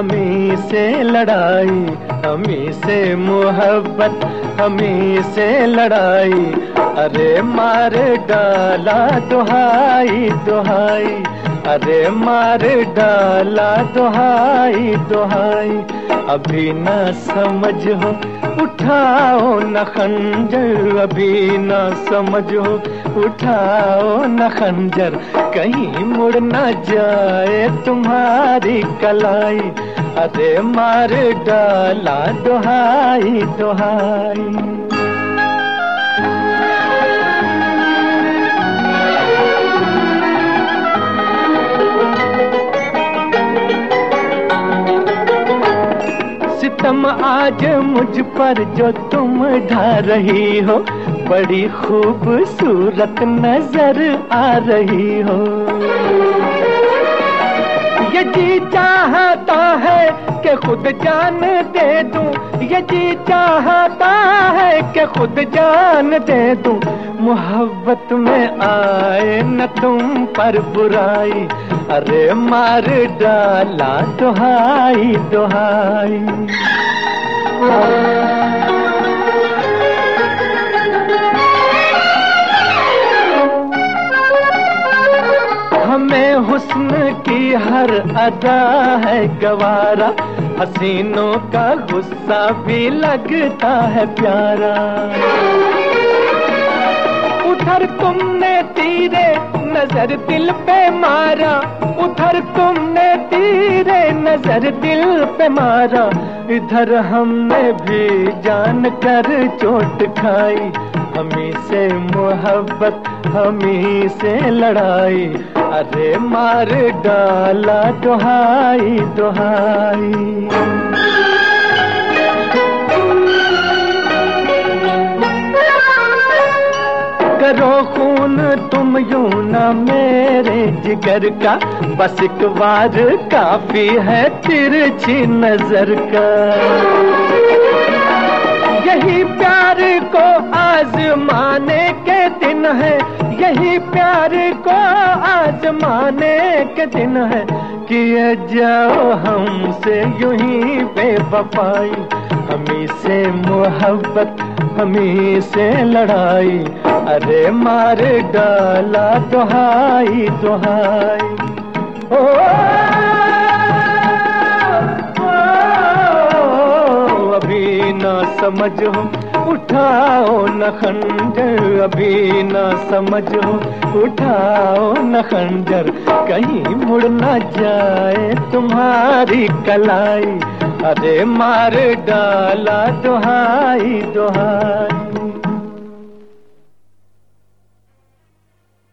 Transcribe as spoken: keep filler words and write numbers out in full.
हमी से लड़ाई, हमी से मोहब्बत, हमी से लड़ाई। अरे मार डाला दुहाई दुहाई, अरे मार डाला दुहाई दुहाई। अभी न समझ हो उठाओ न खंजर, अभी न समझ हो उठाओ न खंजर। कहीं मुड़ न जाए तुम्हारी कलाई, अरे मार डाला दुहाई दुहाई। सितम आज मुझ पर जो तुम ढा रही हो, बड़ी खूबसूरत नजर आ रही हो। ये जी चाहता है कि खुद जान दे दूं, ये जी चाहता है कि खुद जान दे दूं। मोहब्बत में आए न तुम पर बुराई, अरे मार डाला दुहाई दुहाई। हमें हुस्न की हर अदा है गवारा, हसीनों का गुस्सा भी लगता है प्यारा। उधर तुमने तीरे नजर दिल पे मारा, उधर तुमने तीरे नजर दिल पे मारा। इधर हमने भी जान कर चोट खाई, हमी से मोहब्बत, हमी से लड़ाई। अरे मार डाला दुहाई दुहाई। करो खून तुम यूं ना मेरे जिगर का, बस एक बार काफी है तिरछी नजर का। यही प्यार को आजमाने के दिन है, यही प्यार को आजमाने के दिन है। किए जाओ हमसे यूं ही बेवफाई, हमी से मोहब्बत, हमी से लड़ाई। अरे मार डाला दुहाई दुहाई। ओ, ओ, अभी ना समझ हो उठाओ न खंजर, अभी ना समझ हो उठाओ न खंजर। कहीं मुड़ न जाए तुम्हारी कलाई, अरे मार डाला दुहाई दुहाई।